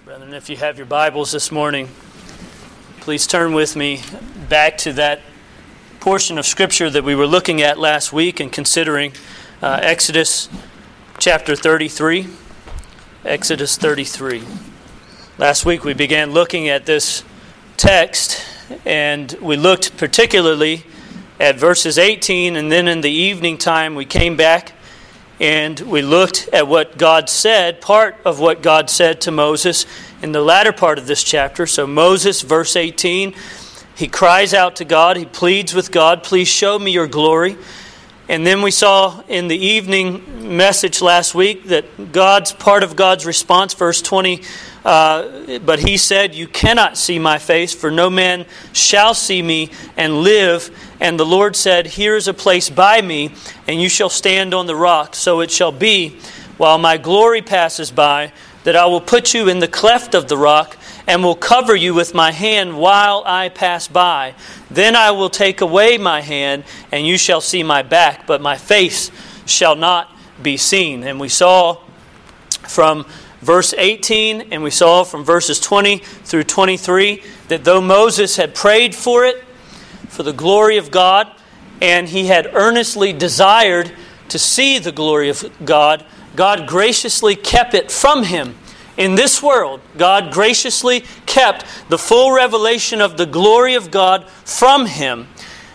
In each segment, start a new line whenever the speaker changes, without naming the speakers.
Brethren, if you have your Bibles this morning, please turn with me back to that portion of Scripture that we were looking at last week and considering Exodus chapter 33. Exodus 33. Last week we began looking at this text, and we looked particularly at verses 18, and then in the evening time we came back and we looked at what God said, part of what God said to Moses in the latter part of this chapter. So Moses, verse 18, he cries out to God, he pleads with God, please show me your glory. And then we saw in the evening message last week that part of God's response, verse 20, but he said, you cannot see my face, for no man shall see me and live. And the Lord said, here is a place by me, and you shall stand on the rock. So it shall be, while my glory passes by, that I will put you in the cleft of the rock, and will cover you with my hand while I pass by. Then I will take away my hand, and you shall see my back, but my face shall not be seen. And we saw from verse 18, and we saw from verses 20 through 23, that though Moses had prayed for it, for the glory of God, and he had earnestly desired to see the glory of God, God graciously kept it from him. In this world, God graciously kept the full revelation of the glory of God from him,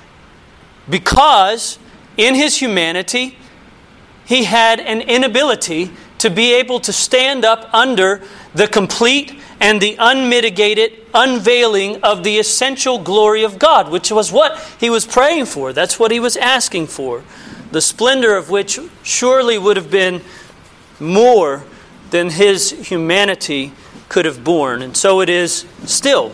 because in his humanity, he had an inability to be able to stand up under the complete and the unmitigated unveiling of the essential glory of God, which was what he was praying for. That's what he was asking for. The splendor of which surely would have been more than his humanity could have borne. And so it is still.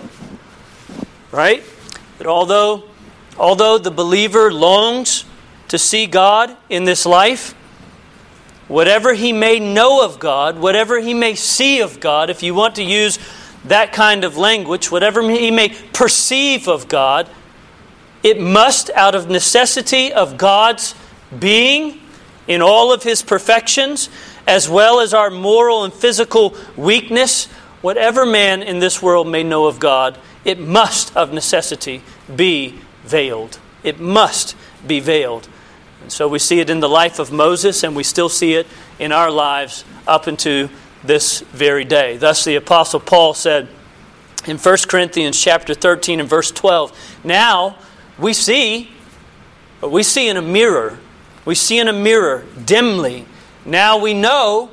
Right? That although the believer longs to see God in this life, whatever he may know of God, whatever he may see of God, if you want to use that kind of language, whatever he may perceive of God, it must, out of necessity of God's being in all of his perfections, as well as our moral and physical weakness, whatever man in this world may know of God, it must, of necessity, be veiled. It must be veiled. And so we see it in the life of Moses, and we still see it in our lives up into this very day. Thus the Apostle Paul said in 1 Corinthians chapter 13 and verse 12, now we see, but we see in a mirror. We see in a mirror dimly. Now we know,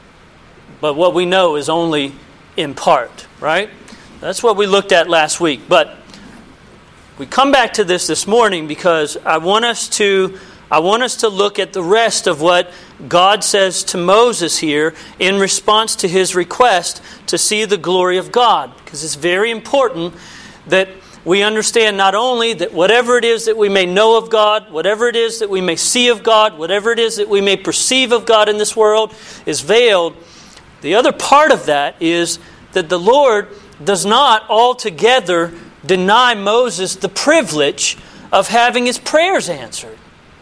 but what we know is only in part, right? That's what we looked at last week. But we come back to this morning because I want us to look at the rest of what God says to Moses here in response to his request to see the glory of God. Because it's very important that we understand not only that whatever it is that we may know of God, whatever it is that we may see of God, whatever it is that we may perceive of God in this world is veiled. The other part of that is that the Lord does not altogether deny Moses the privilege of having his prayers answered.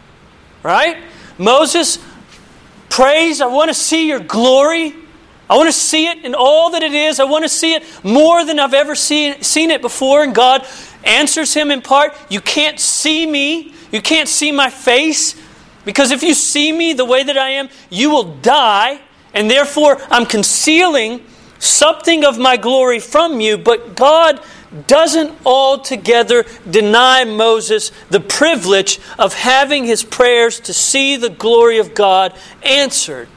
Right? Moses prays, I want to see your glory. I want to see it in all that it is. I want to see it more than I've ever seen it before. And God answers him in part, you can't see me. You can't see my face. Because if you see me the way that I am, you will die. And therefore, I'm concealing something of my glory from you. But God doesn't altogether deny Moses the privilege of having his prayers to see the glory of God answered.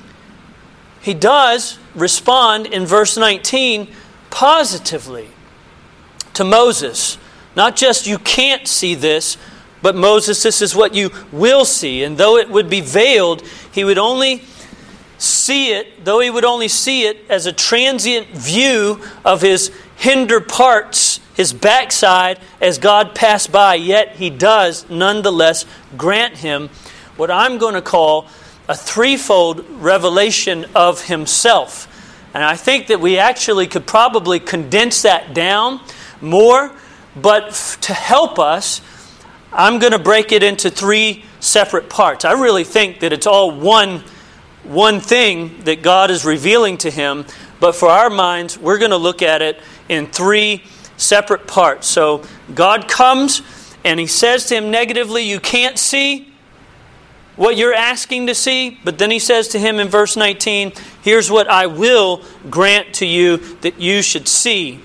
He does respond in verse 19 positively to Moses. Not just you can't see this, but Moses, this is what you will see. And though it would be veiled, he would only see it, though he would only see it as a transient view of his hinder parts, his backside, as God passed by, yet he does nonetheless grant him what I'm going to call a threefold revelation of himself. And I think that we actually could probably condense that down more, but to help us, I'm going to break it into three separate parts. I really think that it's all one thing that God is revealing to him, But for our minds, we're going to look at it in three separate parts. So God comes and He says to him negatively, you can't see what you're asking to see. But then He says to him in verse 19, here's what I will grant to you that you should see.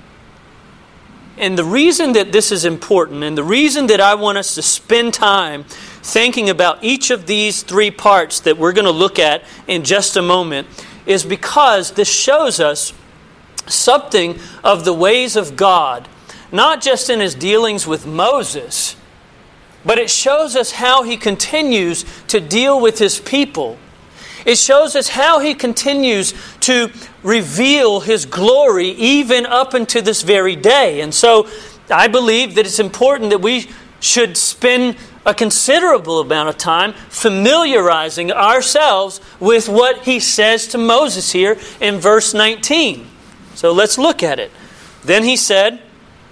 And the reason that this is important, and the reason that I want us to spend time thinking about each of these three parts that we're going to look at in just a moment, is because this shows us something of the ways of God, not just in His dealings with Moses, but it shows us how He continues to deal with His people. It shows us how He continues to reveal His glory even up into this very day. And so I believe that it's important that we should spend a considerable amount of time familiarizing ourselves with what He says to Moses here in verse 19. So let's look at it. Then He said,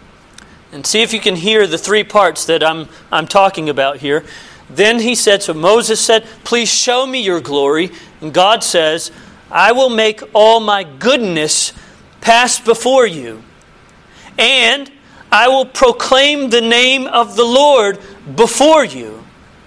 and see if you can hear the three parts that I'm talking about here. Then He said, so Moses said, please show me your glory. And God says, I will make all my goodness pass before you. And I will proclaim the name of the Lord before you.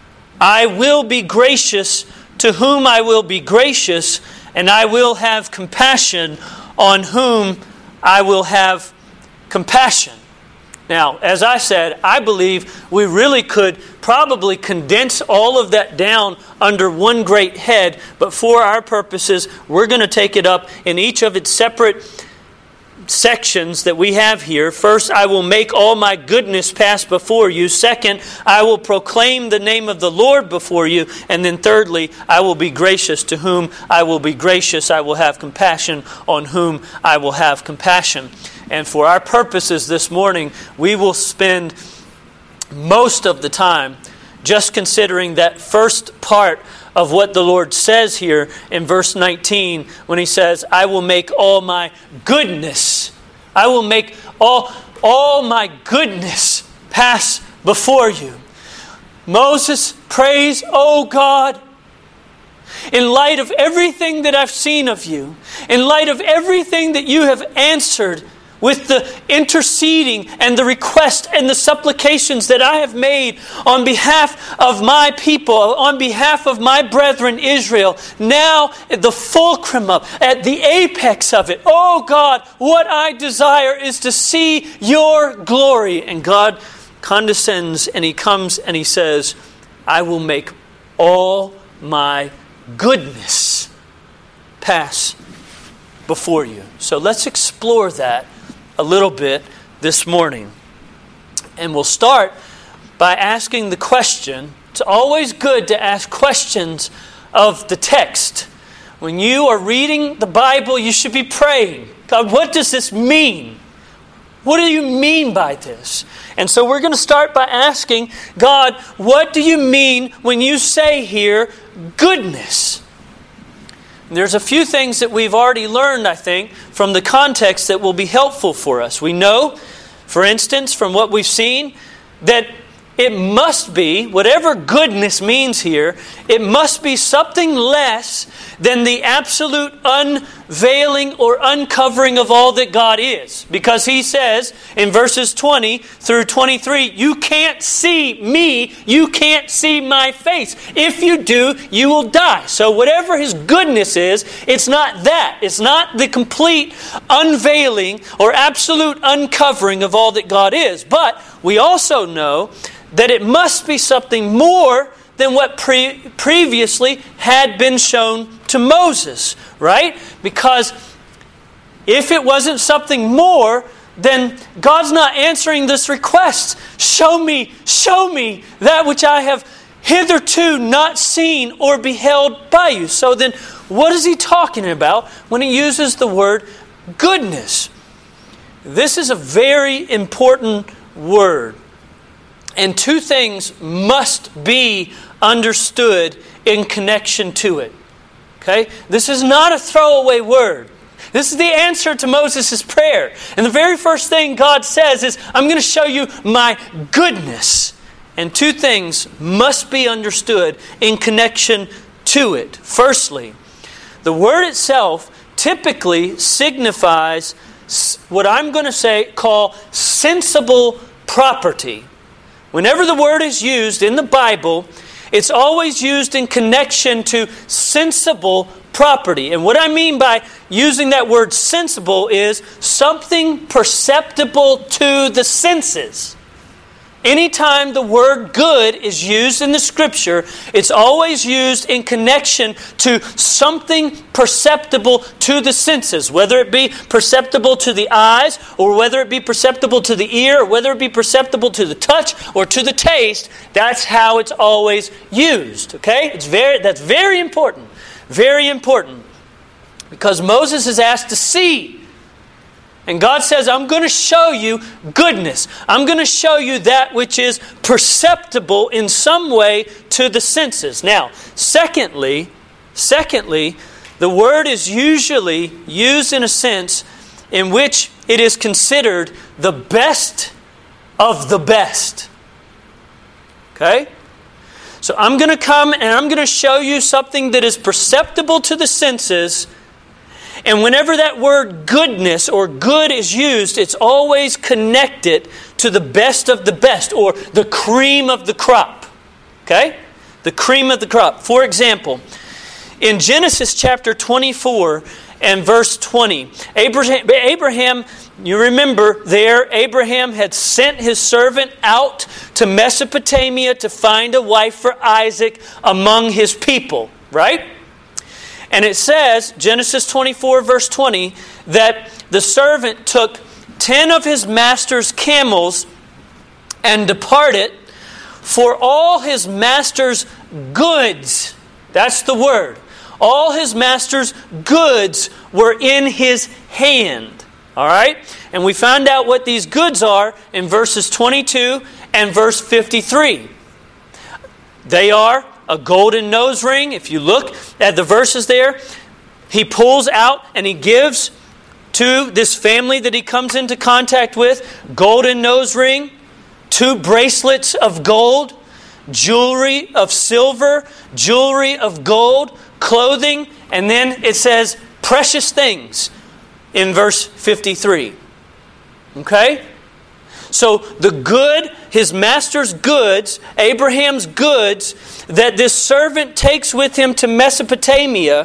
I will be gracious to whom I will be gracious, and I will have compassion on whom I will have compassion. Now, as I said, I believe we really could probably condense all of that down under one great head, but for our purposes, we're going to take it up in each of its separate sections that we have here. First, I will make all my goodness pass before you. Second, I will proclaim the name of the Lord before you. And then thirdly, I will be gracious to whom I will be gracious. I will have compassion on whom I will have compassion. And for our purposes this morning, we will spend most of the time just considering that first part of what the Lord says here in verse 19 when He says, I will make all my goodness, I will make all my goodness pass before you. Moses prays, oh God, in light of everything that I've seen of you, in light of everything that you have answered with the interceding and the request and the supplications that I have made on behalf of my people, on behalf of my brethren Israel, now at the fulcrum of, at the apex of it, oh God, what I desire is to see your glory. And God condescends and He comes and He says, I will make all my goodness pass before you. So let's explore that a little bit this morning. And we'll start by asking the question. It's always good to ask questions of the text. When you are reading the Bible, you should be praying, God, what does this mean? What do you mean by this? And so we're going to start by asking, God, what do you mean when you say here, goodness? There's a few things that we've already learned, I think, from the context that will be helpful for us. We know, for instance, from what we've seen, that it must be, whatever goodness means here, it must be something less than the absolute unveiling or uncovering of all that God is. Because He says in verses 20 through 23, you can't see me, you can't see my face. If you do, you will die. So whatever His goodness is, it's not that. It's not the complete unveiling or absolute uncovering of all that God is. But we also know that it must be something more than what previously had been shown to Moses, right? Because if it wasn't something more, then God's not answering this request. Show me that which I have hitherto not seen or beheld by you. So then, what is He talking about when He uses the word goodness? This is a very important word. And two things must be understood in connection to it. Okay? This is not a throwaway word. This is the answer to Moses' prayer. And the very first thing God says is, I'm going to show you my goodness. And two things must be understood in connection to it. Firstly, the word itself typically signifies what I'm going to call sensible property. Whenever the word is used in the Bible, it's always used in connection to sensible property. And what I mean by using that word sensible is something perceptible to the senses. Anytime the word good is used in the Scripture, it's always used in connection to something perceptible to the senses, whether it be perceptible to the eyes, or whether it be perceptible to the ear, or whether it be perceptible to the touch or to the taste. That's how it's always used. Okay? That's very important. Very important. Because Moses is asked to see. And God says, I'm going to show you goodness. I'm going to show you that which is perceptible in some way to the senses. Now, secondly, the word is usually used in a sense in which it is considered the best of the best. Okay? So I'm going to come and I'm going to show you something that is perceptible to the senses. And whenever that word goodness or good is used, it's always connected to the best of the best, or the cream of the crop. Okay? The cream of the crop. For example, in Genesis chapter 24 and verse 20, Abraham, you remember there, Abraham had sent his servant out to Mesopotamia to find a wife for Isaac among his people, right? And it says, Genesis 24 verse 20, that the servant took 10 of his master's camels and departed, for all his master's goods. That's the word. All his master's goods were in his hand. All right? And we found out what these goods are in verses 22 and verse 53. They are a golden nose ring. If you look at the verses there, he pulls out and he gives to this family that he comes into contact with, golden nose ring, 2 bracelets of gold, jewelry of silver, jewelry of gold, clothing, and then it says precious things in verse 53. Okay? So the good, his master's goods, Abraham's goods, that this servant takes with him to Mesopotamia,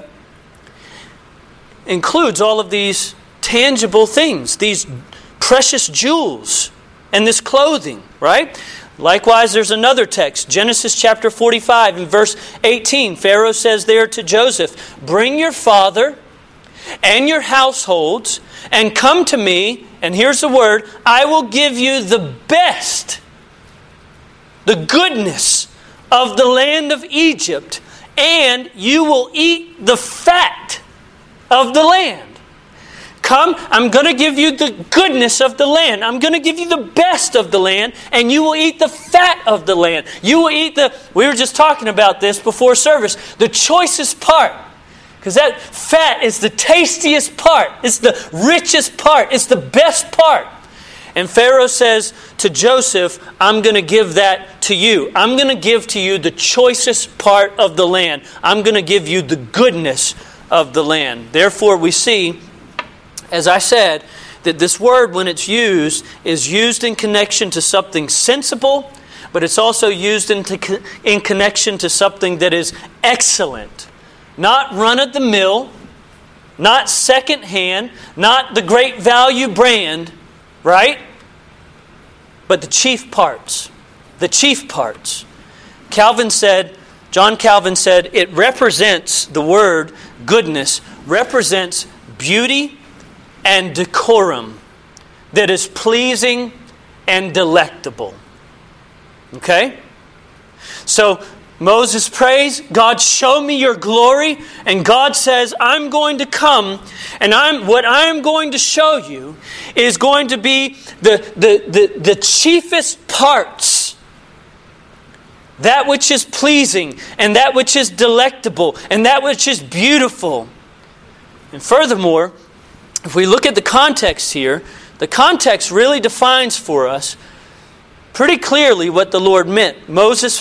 includes all of these tangible things, these precious jewels, and this clothing, right? Likewise, there's another text, Genesis chapter 45 and verse 18. Pharaoh says there to Joseph, "Bring your father and your households and come to me," and here's the word, "I will give you the best, the goodness of the land of Egypt, and you will eat the fat of the land." Come, I'm going to give you the goodness of the land. I'm going to give you the best of the land, and you will eat the fat of the land. You will eat we were just talking about this before service, the choicest part. Because that fat is the tastiest part. It's the richest part. It's the best part. And Pharaoh says to Joseph, I'm going to give that to you. I'm going to give to you the choicest part of the land. I'm going to give you the goodness of the land. Therefore, we see, as I said, that this word, when it's used, is used in connection to something sensible, but it's also used in connection to something that is excellent. Not run-of-the-mill, not second-hand, not the great value brand, right? But the chief parts. The chief parts. John Calvin said, it represents, the word goodness, represents beauty and decorum that is pleasing and delectable. Okay? So Moses prays, God, show me your glory. And God says, I'm going to come, and what I'm going to show you is going to be the chiefest parts. That which is pleasing, and that which is delectable, and that which is beautiful. And furthermore, if we look at the context here, the context really defines for us pretty clearly what the Lord meant. Moses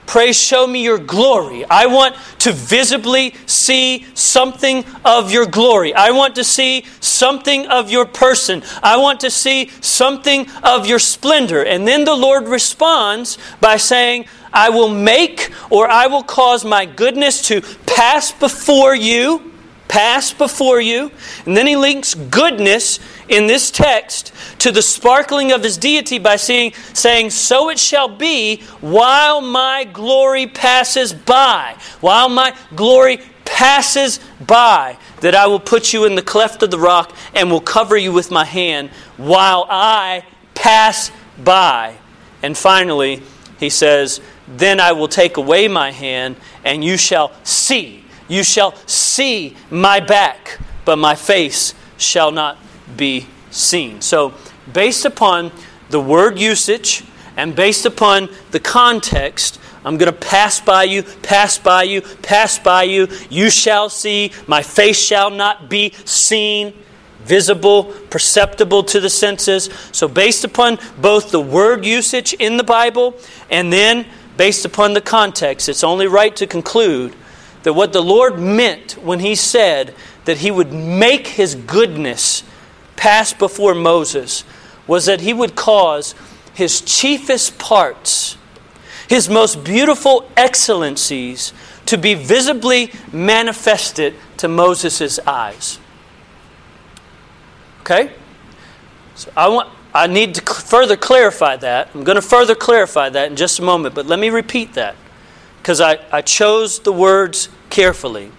Pray show me your glory. I want to visibly see something of your glory. I want to see something of your person. I want to see something of your splendor. And then the Lord responds by saying, I will make, or I will cause my goodness to pass before you. Pass before you. And then he links goodness in this text to the sparkling of his deity by saying, so it shall be while my glory passes by. While my glory passes by, that I will put you in the cleft of the rock and will cover you with my hand while I pass by. And finally, he says, then I will take away my hand and you shall see. You shall see my back, but my face shall not be seen. So, based upon the word usage and based upon the context, I'm going to pass by you, pass by you, pass by you. You shall see, my face shall not be seen. Visible, perceptible to the senses. So based upon both the word usage in the Bible and then based upon the context, it's only right to conclude that what the Lord meant when He said that He would make His goodness pass before Moses was that He would cause His chiefest parts, His most beautiful excellencies to be visibly manifested to Moses' eyes. Okay? So I need to further clarify that. I'm going to further clarify that in just a moment, but let me repeat that because I chose the words carefully.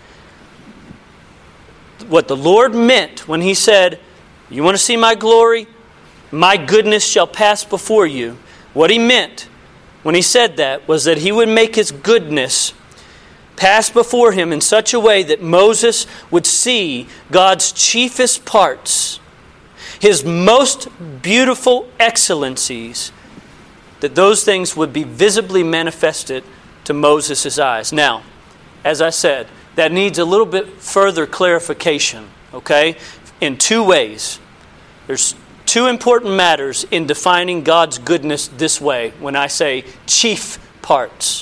What the Lord meant when He said, you want to see my glory? My goodness shall pass before you. What He meant when He said that was that He would make His goodness pass before Him in such a way that Moses would see God's chiefest parts, His most beautiful excellencies, that those things would be visibly manifested to Moses' eyes. Now, as I said, that needs a little bit further clarification, okay? In two ways. There's two important matters in defining God's goodness this way when I say chief parts.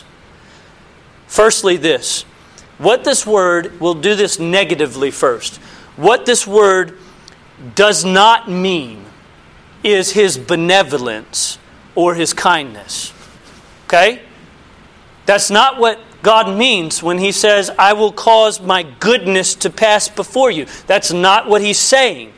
Firstly, this. What this word, we'll do this negatively first. What this word does not mean is His benevolence or His kindness. Okay? That's not what God means when He says, I will cause my goodness to pass before you. That's not what He's saying.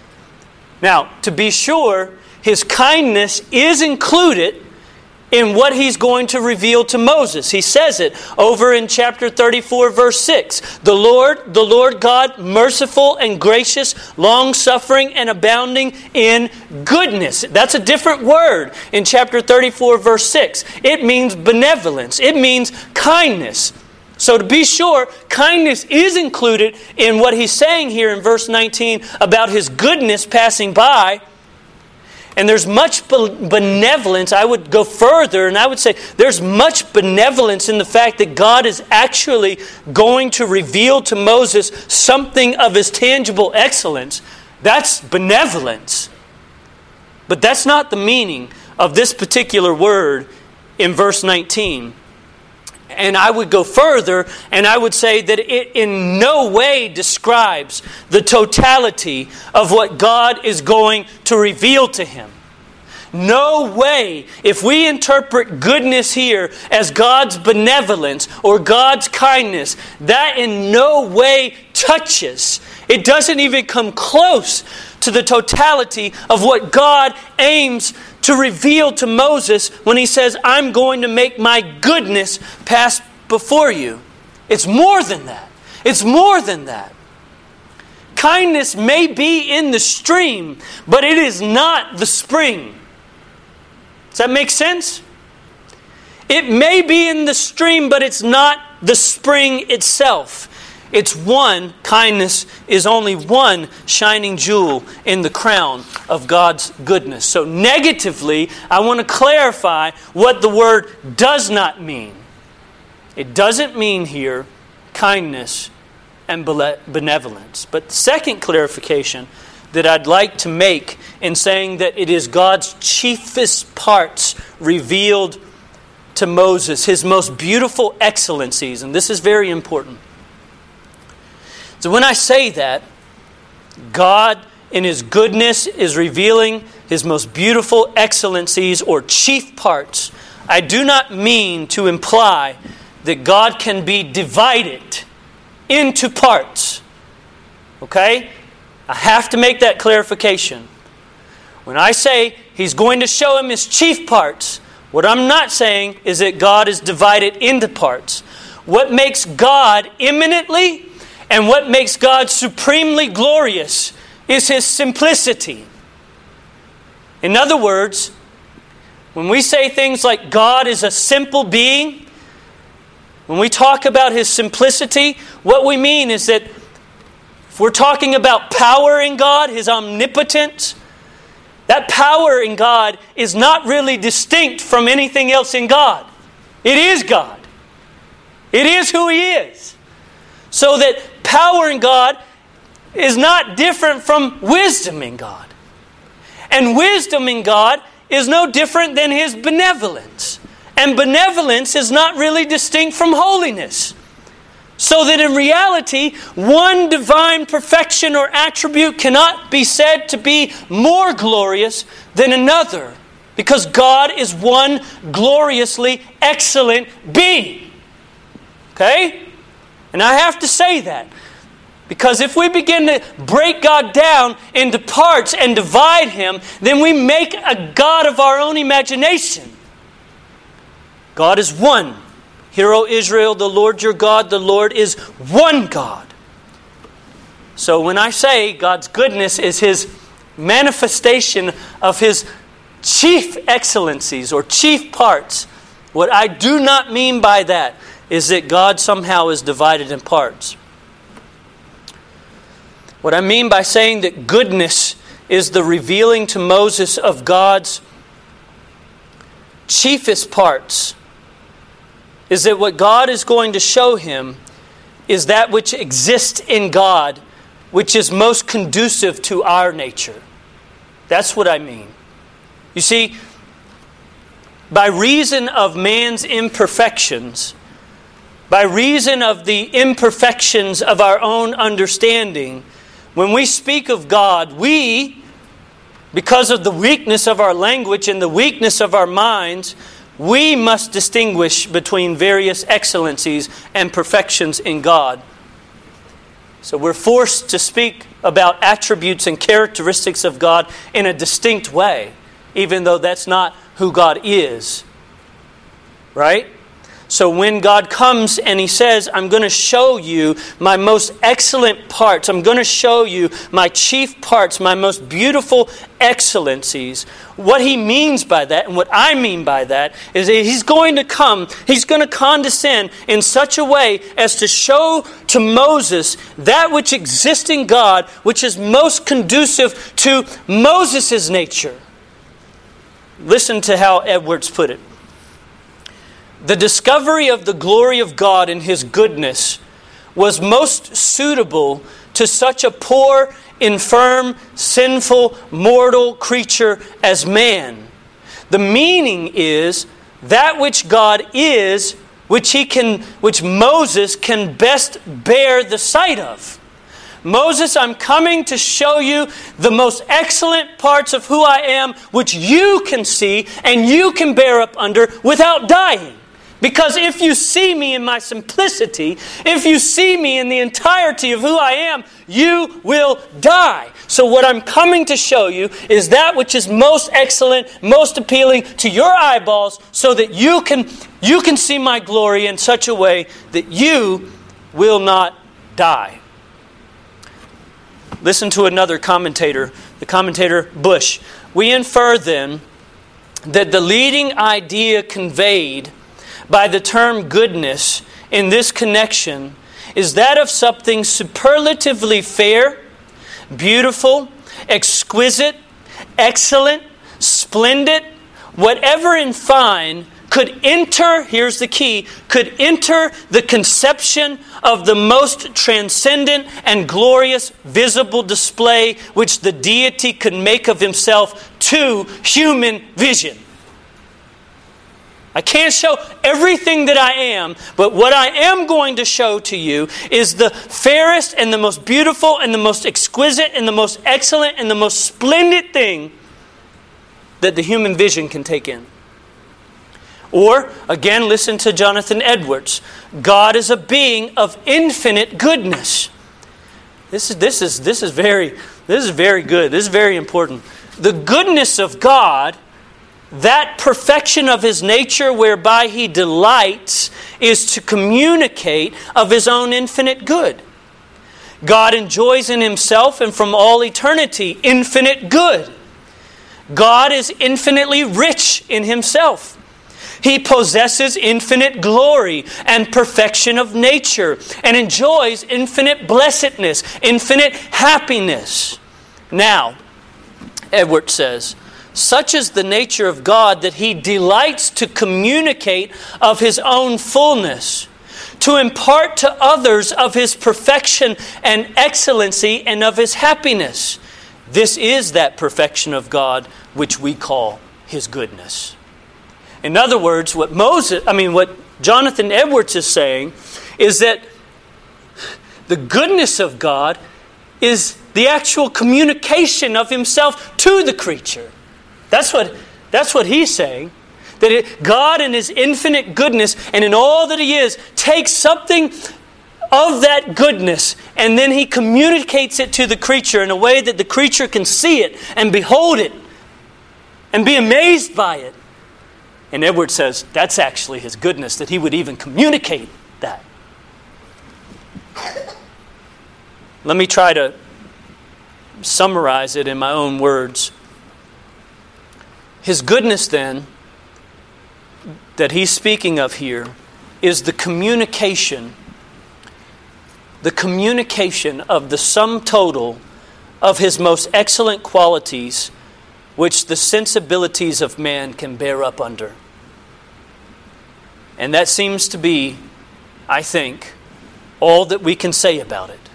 Now, to be sure, His kindness is included in what He's going to reveal to Moses. He says it over in chapter 34, verse 6. The Lord God, merciful and gracious, long-suffering and abounding in goodness. That's a different word in chapter 34, verse 6. It means benevolence. It means kindness. So to be sure, kindness is included in what He's saying here in verse 19 about His goodness passing by. And there's much benevolence. I would go further and I would say there's much benevolence in the fact that God is actually going to reveal to Moses something of His tangible excellence. That's benevolence. But that's not the meaning of this particular word in verse 19. And I would go further and I would say that it in no way describes the totality of what God is going to reveal to him. No way, if we interpret goodness here as God's benevolence or God's kindness, that in no way touches. It doesn't even come close to the totality of what God aims to reveal to Moses when He says, I'm going to make my goodness pass before you. It's more than that. It's more than that. Kindness may be in the stream, but it is not the spring. Does that make sense? It may be in the stream, but it's not the spring itself. It's one, kindness is only one shining jewel in the crown of God's goodness. So negatively, I want to clarify what the word does not mean. It doesn't mean here kindness and benevolence. But the second clarification that I'd like to make in saying that it is God's chiefest parts revealed to Moses his most beautiful excellencies. And this is very important. So when I say that, God in His goodness is revealing His most beautiful excellencies or chief parts, I do not mean to imply that God can be divided into parts. Okay? I have to make that clarification. When I say He's going to show Him His chief parts, what I'm not saying is that God is divided into parts. What makes God imminently and what makes God supremely glorious is His simplicity. In other words, when we say things like God is a simple being, when we talk about His simplicity, what we mean is that if we're talking about power in God, His omnipotence, that power in God is not really distinct from anything else in God. It is God. It is who He is. So that power in God is not different from wisdom in God. And wisdom in God is no different than His benevolence. And benevolence is not really distinct from holiness. So that in reality, one divine perfection or attribute cannot be said to be more glorious than another. Because God is one gloriously excellent being. Okay? And I have to say that. Because if we begin to break God down into parts and divide Him, then we make a God of our own imagination. God is one. Hear, O Israel, the Lord your God, the Lord is one God. So when I say God's goodness is His manifestation of His chief excellencies or chief parts, what I do not mean by that is that God somehow is divided in parts. What I mean by saying that goodness is the revealing to Moses of God's chiefest parts is that what God is going to show him is that which exists in God, which is most conducive to our nature. That's what I mean. You see, by reason of man's imperfections, by reason of the imperfections of our own understanding, when we speak of God, we, because of the weakness of our language and the weakness of our minds, we must distinguish between various excellencies and perfections in God. So we're forced to speak about attributes and characteristics of God in a distinct way, even though that's not who God is. Right? So when God comes and He says, I'm going to show you my most excellent parts, I'm going to show you my chief parts, my most beautiful excellencies, what He means by that and what I mean by that is that He's going to come, He's going to condescend in such a way as to show to Moses that which exists in God, which is most conducive to Moses' nature. Listen to how Edwards put it. The discovery of the glory of God and His goodness was most suitable to such a poor, infirm, sinful, mortal creature as man. The meaning is that which God is, which Moses can best bear the sight of. Moses, I'm coming to show you the most excellent parts of who I am, which you can see and you can bear up under without dying. Because if you see me in my simplicity, if you see me in the entirety of who I am, you will die. So what I'm coming to show you is that which is most excellent, most appealing to your eyeballs, so that you can see my glory in such a way that you will not die. Listen to another commentator, the commentator Bush. We infer then that the leading idea conveyed by the term goodness in this connection is that of something superlatively fair, beautiful, exquisite, excellent, splendid, whatever in fine could enter, here's the key, could enter the conception of the most transcendent and glorious visible display which the deity could make of Himself to human vision. I can't show everything that I am, but what I am going to show to you is the fairest and the most beautiful and the most exquisite and the most excellent and the most splendid thing that the human vision can take in. Or, again, listen to Jonathan Edwards. God is a being of infinite goodness. This is very good. This is very important. The goodness of God, that perfection of His nature whereby He delights, is to communicate of His own infinite good. God enjoys in Himself and from all eternity infinite good. God is infinitely rich in Himself. He possesses infinite glory and perfection of nature and enjoys infinite blessedness, infinite happiness. Now, Edward says, such is the nature of God that He delights to communicate of His own fullness, to impart to others of His perfection and excellency and of His happiness. This is that perfection of God which we call His goodness. In other words, what Jonathan Edwards is saying is that the goodness of God is the actual communication of Himself to the creature. That's what he's saying. That God in His infinite goodness and in all that He is takes something of that goodness and then He communicates it to the creature in a way that the creature can see it and behold it and be amazed by it. And Edward says that's actually His goodness, that He would even communicate that. Let me try to summarize it in my own words. His goodness, then, that he's speaking of here is the communication of the sum total of His most excellent qualities, which the sensibilities of man can bear up under. And that seems to be, I think, all that we can say about it.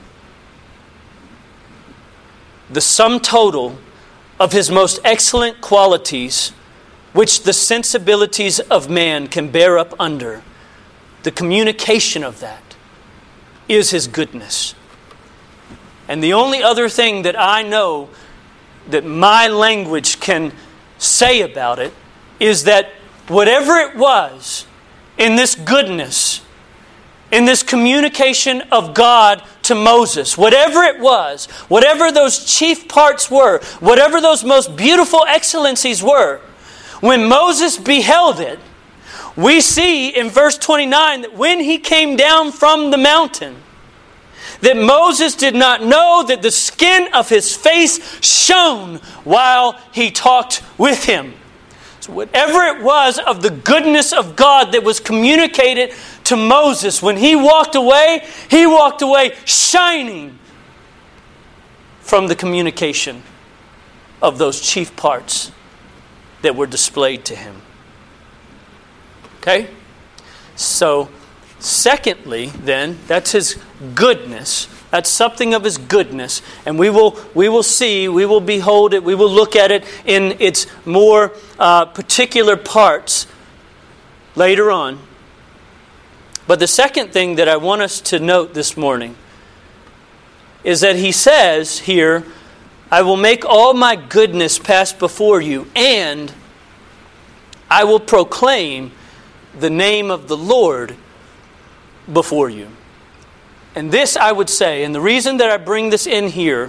The sum total of His most excellent qualities, which the sensibilities of man can bear up under, the communication of that is His goodness. And the only other thing that I know that my language can say about it is that whatever it was in this goodness, in this communication of God to Moses, whatever it was, whatever those chief parts were, whatever those most beautiful excellencies were, when Moses beheld it, we see in verse 29 that when he came down from the mountain, that Moses did not know that the skin of his face shone while he talked with him. So whatever it was of the goodness of God that was communicated to Moses, when he walked away shining from the communication of those chief parts that were displayed to him. Okay? So, secondly, then, that's His goodness. That's something of His goodness. And we will behold it, we will look at it in its more particular parts later on. But the second thing that I want us to note this morning is that He says here, I will make all my goodness pass before you, and I will proclaim the name of the Lord before you. And this I would say, and the reason that I bring this in here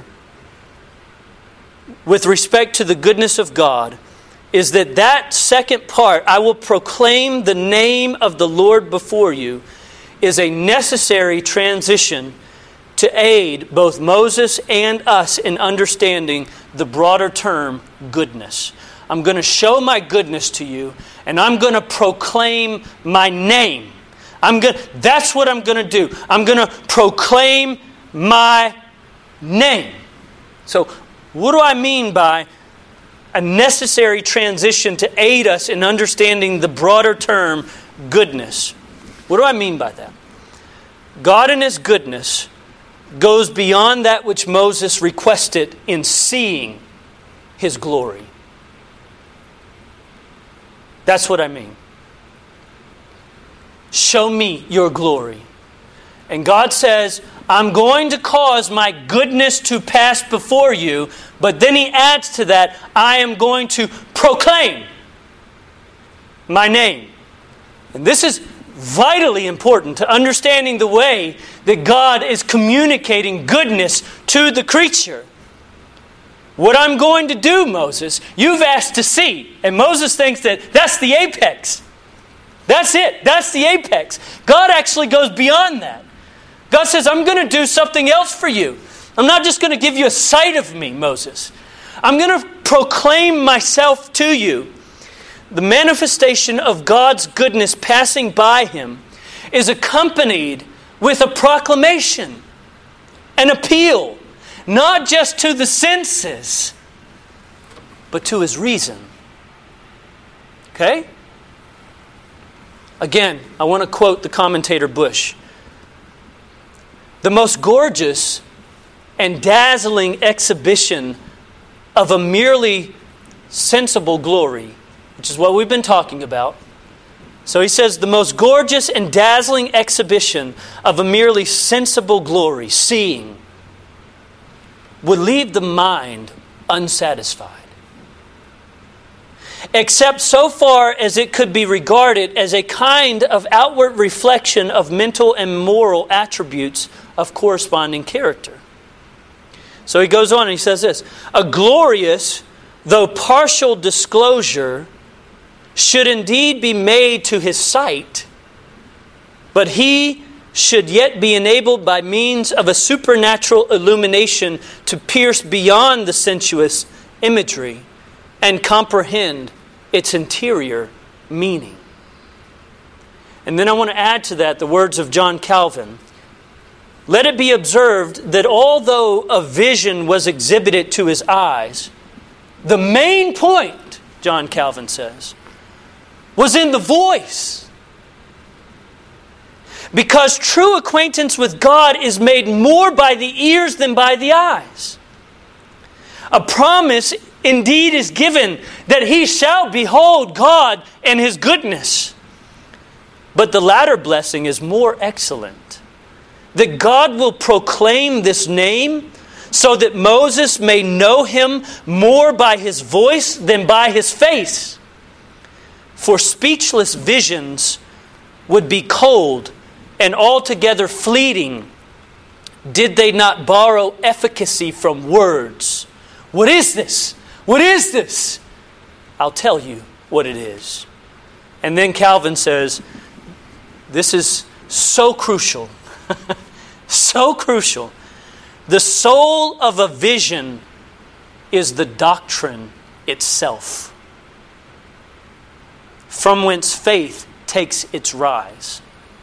with respect to the goodness of God is that second part, I will proclaim the name of the Lord before you, is a necessary transition to aid both Moses and us in understanding the broader term goodness. I'm going to show my goodness to you, and I'm going to proclaim my name. That's what I'm going to do. I'm going to proclaim my name. So, what do I mean by a necessary transition to aid us in understanding the broader term goodness? What do I mean by that? God in His goodness goes beyond that which Moses requested in seeing His glory. That's what I mean. show me your glory. And God says, I'm going to cause my goodness to pass before you, but then He adds to that, I am going to proclaim my name. And this is vitally important to understanding the way that God is communicating goodness to the creature. What I'm going to do, Moses, you've asked to see. And Moses thinks that that's the apex. That's it. That's the apex. God actually goes beyond that. God says, I'm going to do something else for you. I'm not just going to give you a sight of me, Moses. I'm going to proclaim myself to you. The manifestation of God's goodness passing by him is accompanied with a proclamation, an appeal, not just to the senses, but to his reason. Okay? Again, I want to quote the commentator Bush. The most gorgeous and dazzling exhibition of a merely sensible glory, which is what we've been talking about. So he says, the most gorgeous and dazzling exhibition of a merely sensible glory, seeing, would leave the mind unsatisfied, except so far as it could be regarded as a kind of outward reflection of mental and moral attributes of corresponding character. So he goes on and he says this, a glorious, though partial disclosure should indeed be made to his sight, but he should yet be enabled by means of a supernatural illumination to pierce beyond the sensuous imagery and comprehend its interior meaning. And then I want to add to that the words of John Calvin. Let it be observed that although a vision was exhibited to his eyes, the main point, John Calvin says, was in the voice. Because true acquaintance with God is made more by the ears than by the eyes. A promise indeed is given that he shall behold God and his goodness. But the latter blessing is more excellent. That God will proclaim this name so that Moses may know him more by his voice than by his face. For speechless visions would be cold and altogether fleeting did they not borrow efficacy from words. What is this? What is this? I'll tell you what it is. And then Calvin says, this is so crucial. So crucial. The soul of a vision is the doctrine itself, from whence faith takes its rise.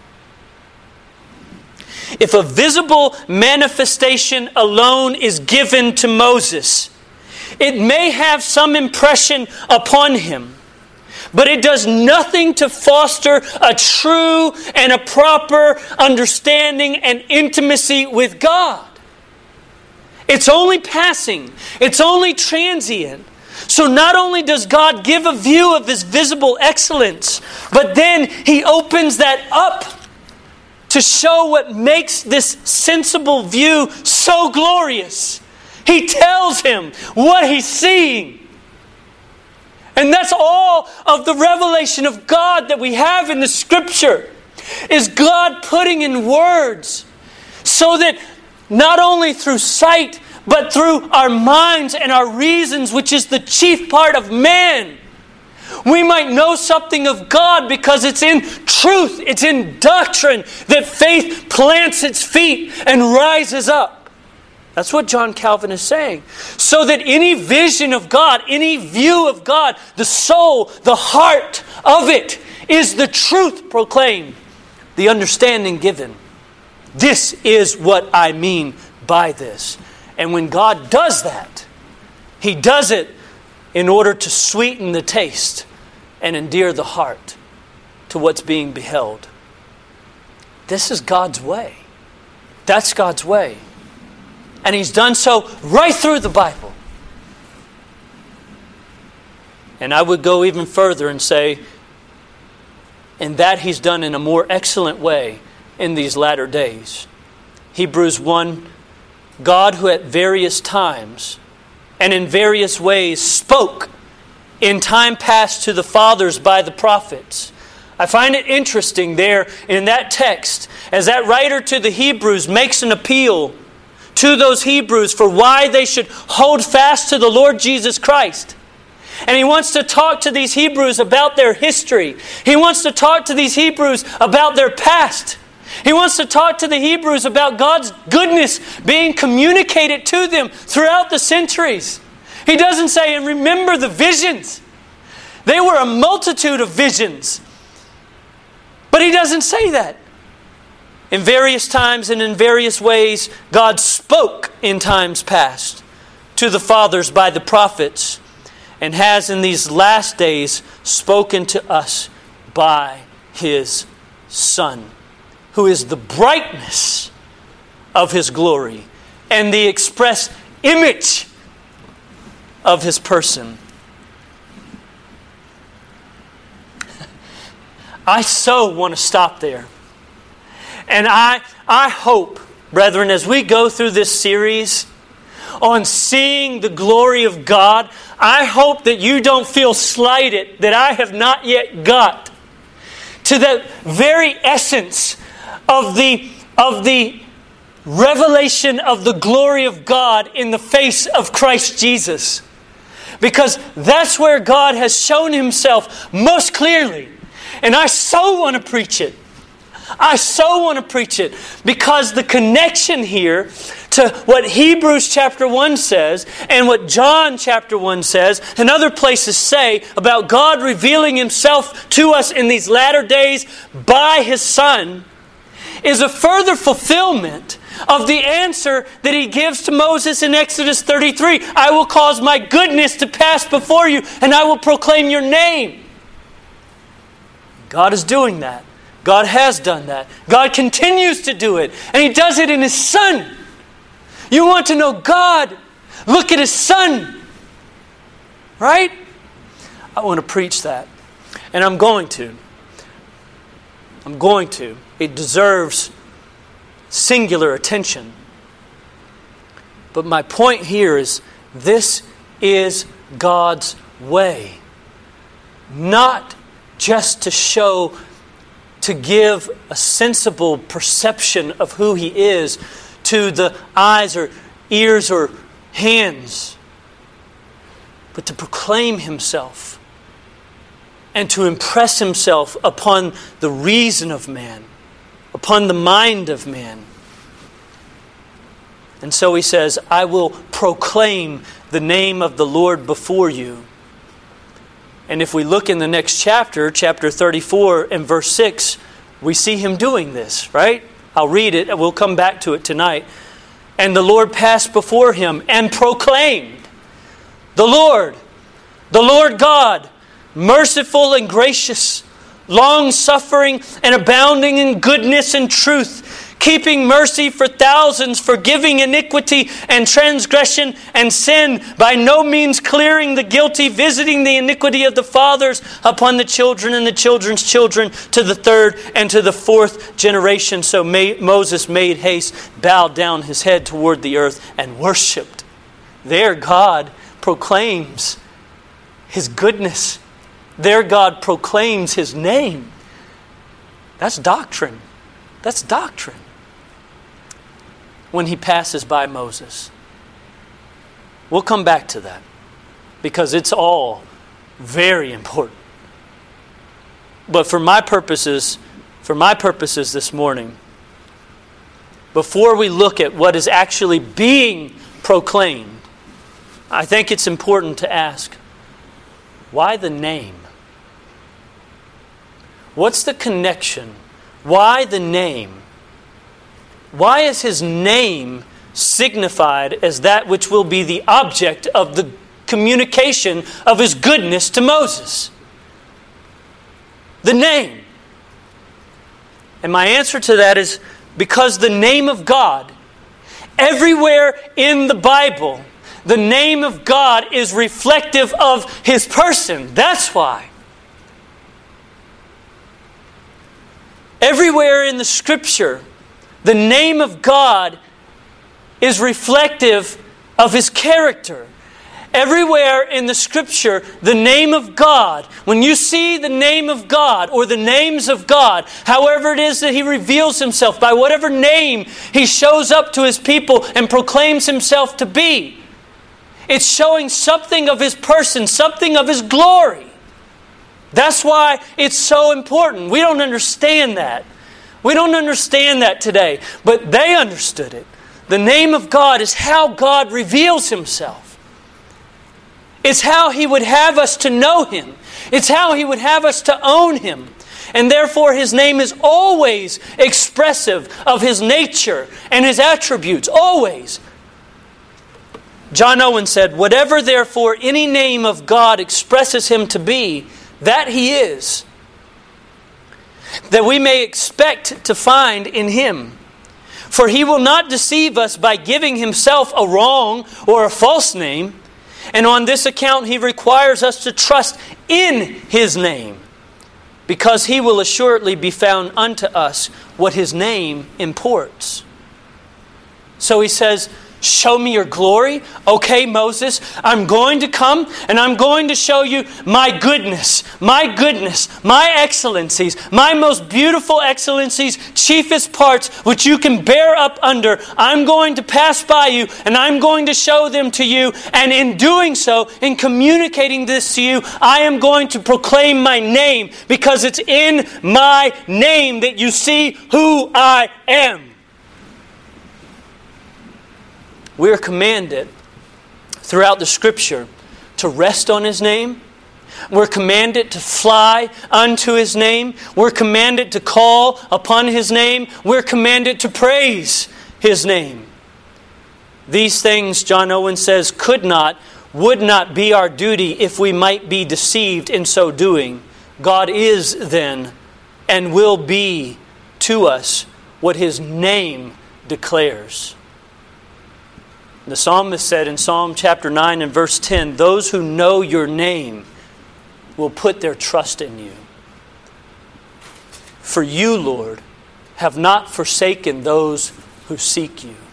If a visible manifestation alone is given to Moses, it may have some impression upon him, but it does nothing to foster a true and a proper understanding and intimacy with God. It's only passing. It's only transient. So not only does God give a view of His visible excellence, but then He opens that up to show what makes this sensible view so glorious. He tells him what he's seeing. And that's all of the revelation of God that we have in the Scripture, is God putting in words so that not only through sight, but through our minds and our reasons, which is the chief part of man, we might know something of God because it's in truth, it's in doctrine that faith plants its feet and rises up. That's what John Calvin is saying. So that any vision of God, any view of God, the soul, the heart of it is the truth proclaimed, the understanding given. This is what I mean by this. And when God does that, He does it in order to sweeten the taste and endear the heart to what's being beheld. This is God's way. That's God's way. And He's done so right through the Bible. And I would go even further and say, And that He's done in a more excellent way in these latter days. Hebrews 1, God who at various times and in various ways spoke in time past to the fathers by the prophets. I find it interesting there in that text, as that writer to the Hebrews makes an appeal to those Hebrews for why they should hold fast to the Lord Jesus Christ. And he wants to talk to these Hebrews about their history. He wants to talk to these Hebrews about their past. He wants to talk to the Hebrews about God's goodness being communicated to them throughout the centuries. He doesn't say, and remember the visions. They were a multitude of visions. But He doesn't say that. In various times and in various ways, God spoke in times past to the fathers by the prophets, and has in these last days spoken to us by His Son, who is the brightness of His glory and the express image of His person. I so want to stop there. And I hope, brethren, as we go through this series on seeing the glory of God, I hope that you don't feel slighted that I have not yet got to the very essence of the revelation of the glory of God in the face of Christ Jesus. Because that's where God has shown Himself most clearly. And I so want to preach it. I so want to preach it because the connection here to what Hebrews chapter 1 says and what John chapter 1 says and other places say about God revealing Himself to us in these latter days by His Son is a further fulfillment of the answer that He gives to Moses in Exodus 33. I will cause my goodness to pass before you and I will proclaim your name. God is doing that. God has done that. God continues to do it. And He does it in His Son. You want to know God? Look at His Son. Right? I want to preach that. And I'm going to. It deserves singular attention. But my point here is this is God's way. Not just to give a sensible perception of who He is to the eyes or ears or hands, but to proclaim Himself and to impress Himself upon the reason of man, upon the mind of man. And so He says, I will proclaim the name of the Lord before you. And if we look in the next chapter, chapter 34 and verse 6, we see Him doing this, right? I'll read it and we'll come back to it tonight. And the Lord passed before him and proclaimed, the Lord God, merciful and gracious, long-suffering and abounding in goodness and truth, keeping mercy for thousands, forgiving iniquity and transgression and sin, by no means clearing the guilty, visiting the iniquity of the fathers upon the children and the children's children to the third and to the fourth generation. So Moses made haste, bowed down his head toward the earth, and worshipped. There God proclaims His goodness. There God proclaims His name. That's doctrine. That's doctrine. When He passes by Moses. We'll come back to that because it's all very important. But for my purposes this morning, before we look at what is actually being proclaimed, I think it's important to ask, why the name? What's the connection? Why the name? Why is His name signified as that which will be the object of the communication of His goodness to Moses? The name. And my answer to that is because the name of God, everywhere in the Bible, the name of God is reflective of His person. That's why. Everywhere in the Scripture, the name of God is reflective of His character. Everywhere in the Scripture, the name of God, when you see the name of God or the names of God, however it is that He reveals Himself, by whatever name He shows up to His people and proclaims Himself to be, it's showing something of His person, something of His glory. That's why it's so important. We don't understand that. We don't understand that today, but they understood it. The name of God is how God reveals Himself. It's how He would have us to know Him. It's how He would have us to own Him. And therefore His name is always expressive of His nature and His attributes. Always. John Owen said, "Whatever therefore any name of God expresses Him to be, that He is, that we may expect to find in Him. For He will not deceive us by giving Himself a wrong or a false name. And on this account He requires us to trust in His name, because He will assuredly be found unto us what His name imports." So He says, show me your glory. Okay, Moses, I'm going to come and I'm going to show you my goodness, my excellencies, my most beautiful excellencies, chiefest parts, which you can bear up under. I'm going to pass by you and I'm going to show them to you. And in doing so, in communicating this to you, I am going to proclaim my name, because it's in my name that you see who I am. We are commanded throughout the Scripture to rest on His name. We're commanded to fly unto His name. We're commanded to call upon His name. We're commanded to praise His name. These things, John Owen says, would not be our duty if we might be deceived in so doing. God is then and will be to us what His name declares. The psalmist said in Psalm chapter 9 and verse 10, "Those who know your name will put their trust in you. For you, Lord, have not forsaken those who seek you."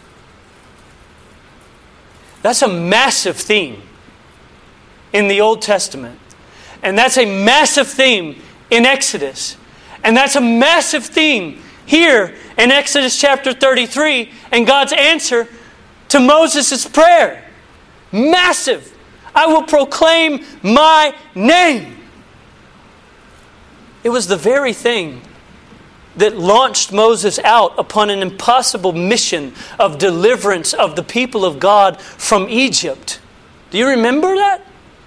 That's a massive theme in the Old Testament. And that's a massive theme in Exodus. And that's a massive theme here in Exodus chapter 33 and God's answer to Moses' prayer. Massive. I will proclaim my name. It was the very thing that launched Moses out upon an impossible mission of deliverance of the people of God from Egypt. Do you remember that?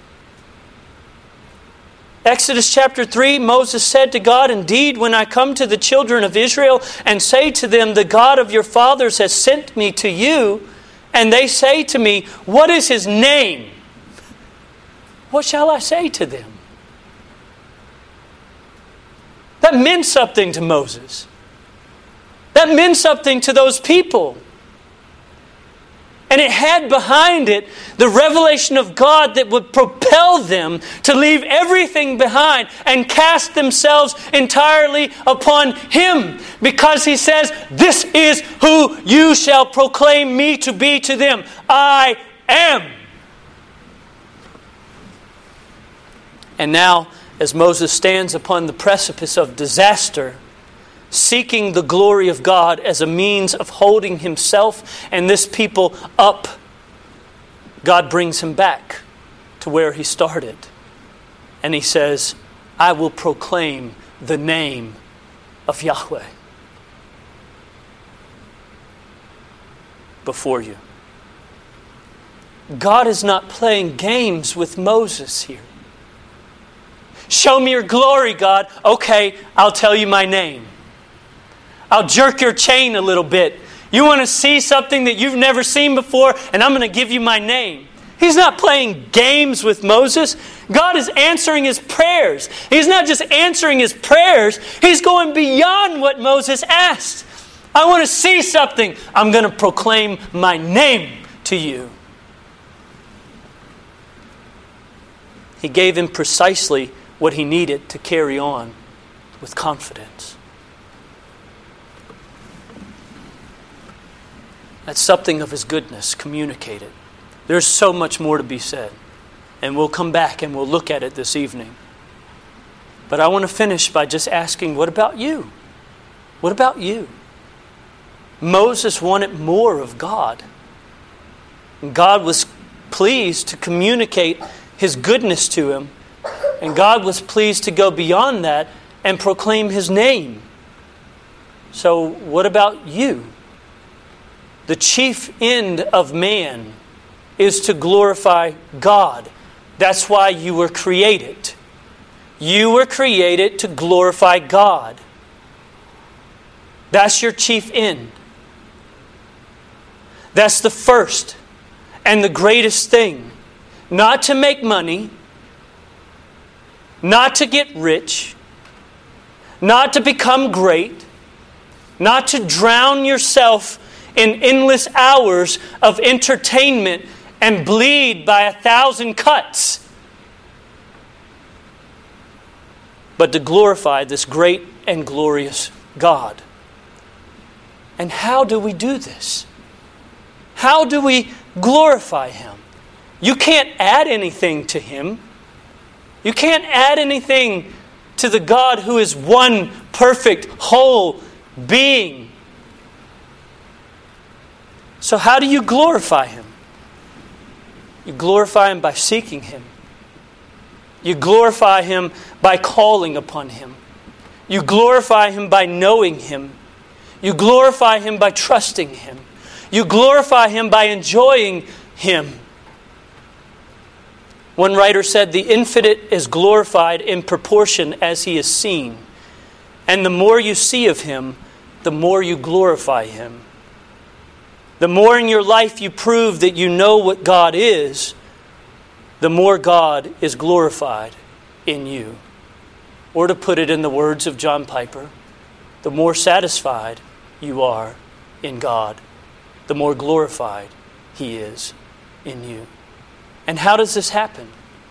Exodus chapter 3, Moses said to God, "Indeed, when I come to the children of Israel and say to them, 'The God of your fathers has sent me to you,' and they say to me, 'What is His name?' what shall I say to them?" That meant something to Moses. That meant something to those people. And it had behind it the revelation of God that would propel them to leave everything behind and cast themselves entirely upon Him. Because He says, "This is who you shall proclaim me to be to them. I am." And now, as Moses stands upon the precipice of disaster, seeking the glory of God as a means of holding himself and this people up, God brings him back to where he started. And He says, "I will proclaim the name of Yahweh before you." God is not playing games with Moses here. Show me your glory, God. Okay, I'll tell you my name. I'll jerk your chain a little bit. You want to see something that you've never seen before, and I'm going to give you my name. He's not playing games with Moses. God is answering his prayers. He's not just answering his prayers. He's going beyond what Moses asked. I want to see something. I'm going to proclaim my name to you. He gave him precisely what he needed to carry on with confidence. That's something of His goodness communicated. There's so much more to be said. And we'll come back and we'll look at it this evening. But I want to finish by just asking, what about you? What about you? Moses wanted more of God. And God was pleased to communicate His goodness to him. And God was pleased to go beyond that and proclaim His name. So what about you? The chief end of man is to glorify God. That's why you were created. You were created to glorify God. That's your chief end. That's the first and the greatest thing. Not to make money, not to get rich, not to become great, not to drown yourself in endless hours of entertainment and bleed by 1,000 cuts, but to glorify this great and glorious God. And how do we do this? How do we glorify Him? You can't add anything to Him. You can't add anything to the God who is one perfect, whole being. So how do you glorify Him? You glorify Him by seeking Him. You glorify Him by calling upon Him. You glorify Him by knowing Him. You glorify Him by trusting Him. You glorify Him by enjoying Him. One writer said, the infinite is glorified in proportion as He is seen. And the more you see of Him, the more you glorify Him. The more in your life you prove that you know what God is, the more God is glorified in you. Or to put it in the words of John Piper, the more satisfied you are in God, the more glorified He is in you. And how does this happen?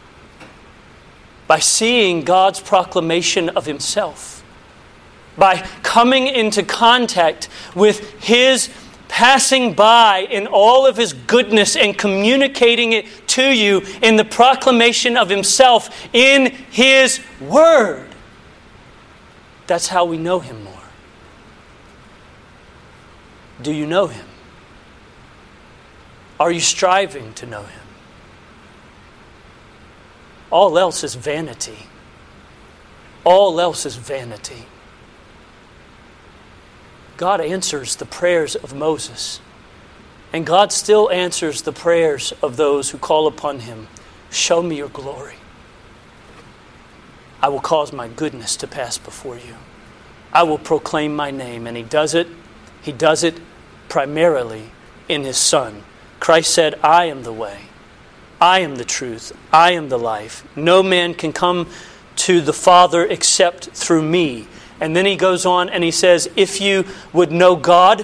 By seeing God's proclamation of Himself. By coming into contact with His passing by in all of His goodness and communicating it to you in the proclamation of Himself in His Word. That's how we know Him more. Do you know Him? Are you striving to know Him? All else is vanity. All else is vanity. God answers the prayers of Moses. And God still answers the prayers of those who call upon Him. Show me your glory. I will cause my goodness to pass before you. I will proclaim my name. And He does it. He does it primarily in His Son. Christ said, I am the way. I am the truth. I am the life. No man can come to the Father except through me. And then He goes on and He says, if you would know God,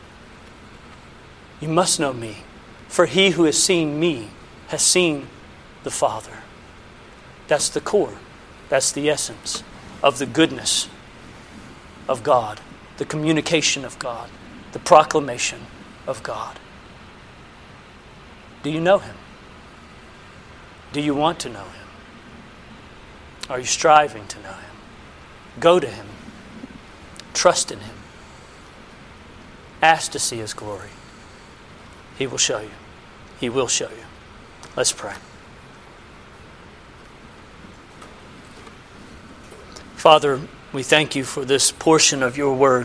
you must know me. For he who has seen me has seen the Father. That's the core. That's the essence of the goodness of God. The communication of God. The proclamation of God. Do you know Him? Do you want to know Him? Are you striving to know Him? Go to Him. Trust in Him. Ask to see His glory. He will show you. He will show you. Let's pray. Father, we thank You for this portion of Your Word.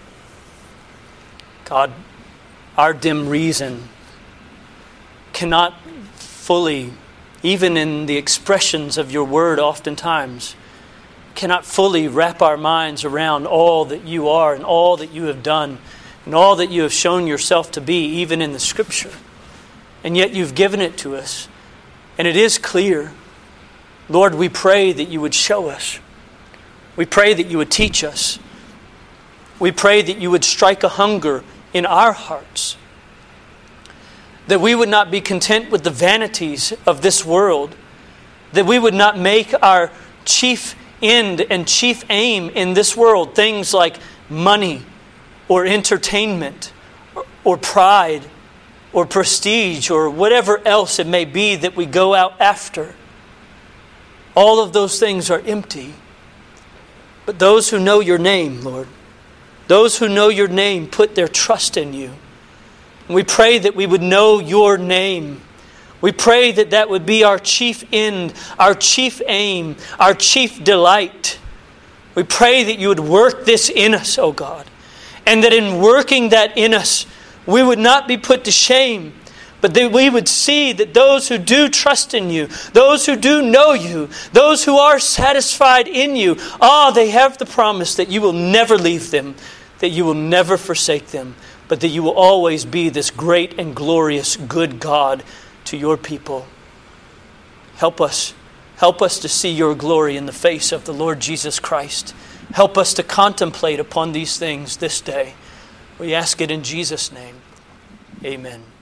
God, our dim reason cannot fully, even in the expressions of Your Word oftentimes, cannot fully wrap our minds around all that You are and all that You have done and all that You have shown Yourself to be, even in the Scripture. And yet You've given it to us. And it is clear. Lord, we pray that You would show us. We pray that You would teach us. We pray that You would strike a hunger in our hearts. That we would not be content with the vanities of this world. That we would not make our chief end and chief aim in this world things like money or entertainment or pride or prestige or whatever else it may be that we go out after. All of those things are empty. But those who know your name, Lord, those who know your name put their trust in you. And we pray that we would know your name. We pray that that would be our chief end, our chief aim, our chief delight. We pray that you would work this in us, O God. And that in working that in us, we would not be put to shame, but that we would see that those who do trust in you, those who do know you, those who are satisfied in you, they have the promise that you will never leave them, that you will never forsake them, but that you will always be this great and glorious good God to your people. Help us. Help us to see your glory in the face of the Lord Jesus Christ. Help us to contemplate upon these things this day. We ask it in Jesus' name. Amen.